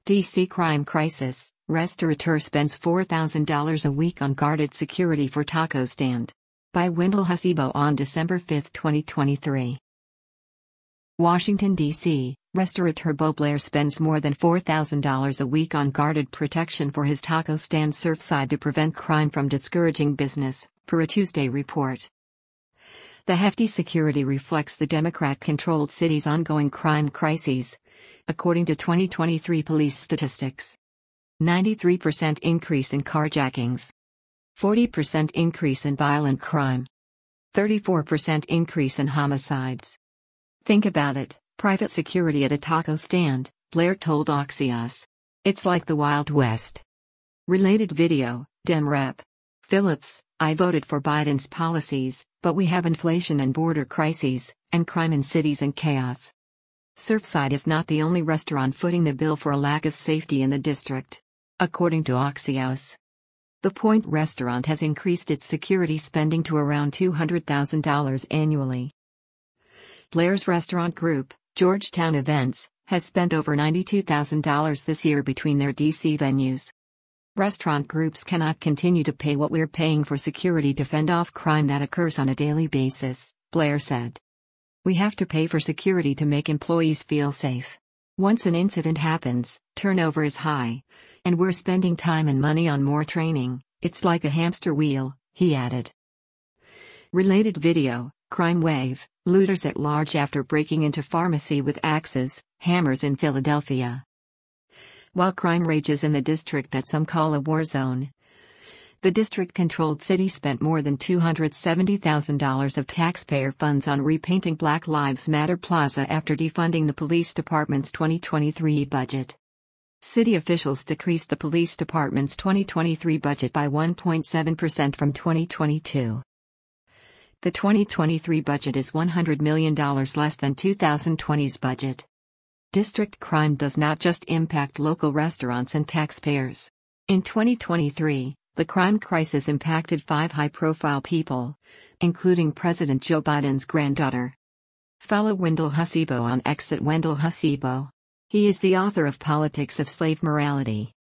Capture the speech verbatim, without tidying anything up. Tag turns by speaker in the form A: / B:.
A: D C crime crisis. Restaurateur spends four thousand dollars a week on guarded security for taco stand. By Wendell Hasibo on December fifth, twenty twenty-three. Washington, D C Restaurateur Beau Blair spends more than four thousand dollars a week on guarded protection for his taco stand Surfside to prevent crime from discouraging business, per a Tuesday report. The hefty security reflects the Democrat-controlled city's ongoing crime crises, according to twenty twenty-three police statistics. ninety-three percent increase in carjackings. forty percent increase in violent crime. thirty-four percent increase in homicides. Think about it, private security at a taco stand, Blair told Axios. It's like the Wild West. Related video, Dem Rep. Phillips, I voted for Biden's policies, but we have inflation and border crises, and crime in cities and chaos. Surfside is not the only restaurant footing the bill for a lack of safety in the district. According to Axios. The Point restaurant has increased its security spending to around two hundred thousand dollars annually. Blair's restaurant group, Georgetown Events, has spent over ninety-two thousand dollars this year between their D C venues. Restaurant groups cannot continue to pay what we're paying for security to fend off crime that occurs on a daily basis, Blair said. We have to pay for security to make employees feel safe. Once an incident happens, turnover is high. And we're spending time and money on more training. It's like a hamster wheel, he added. Related video, Crime Wave, looters at large after breaking into pharmacy with axes, hammers in Philadelphia. While crime rages in the district that some call a war zone, the district-controlled city spent more than two hundred seventy thousand dollars of taxpayer funds on repainting Black Lives Matter Plaza after defunding the police department's twenty twenty-three budget. City officials decreased the police department's twenty twenty-three budget by one point seven percent from twenty twenty-two. The twenty twenty-three budget is one hundred million dollars less than two thousand twenty's budget. District crime does not just impact local restaurants and taxpayers. In twenty twenty-three, the crime crisis impacted five high-profile people, including President Joe Biden's granddaughter. Follow Wendell Hasibo on X at Wendell Hasibo. He is the author of Politics of Slave Morality.